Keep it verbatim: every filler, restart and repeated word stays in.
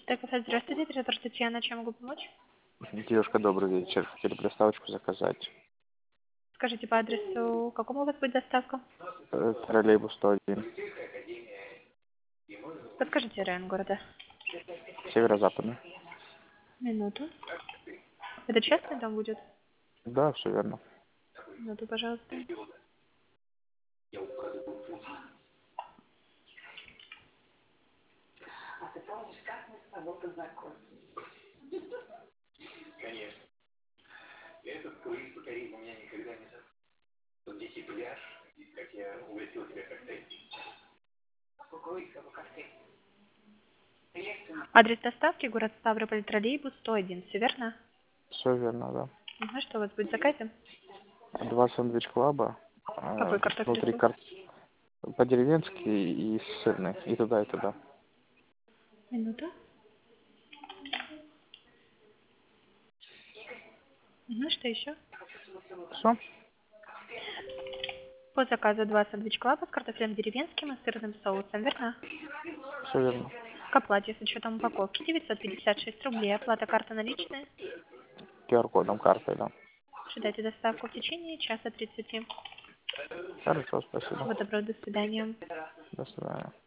ТКФ, здравствуйте, оператор Татьяна, чем могу помочь? Девушка, добрый вечер. Хотели бы доставочку заказать. Скажите по адресу, какому у вас будет доставка? Э, Троллейбус сто один. Подскажите район города. Северо-западный. Минуту. Это частный дом будет? Да, все верно. Минуту, пожалуйста. Адрес доставки, город Ставрополь, троллейбус сто один, все верно? Все верно, да. Угу, что у вас будет в заказе? Два сэндвич клаба. Какой э, картофель Внутри фри? кар... по-деревенски и сырный. И туда, и туда. Минуту. Угу, что еще? Все? По заказу два сэндвич клаба с картофелем деревенским и сырным соусом, верно? Все верно. К оплате с учетом упаковки девятьсот пятьдесят шесть рублей, оплата карта наличная. ку ар-кодом картой, да. Ожидайте доставку в течение часа тридцати. Хорошо, спасибо. Всего доброго, до свидания. До свидания.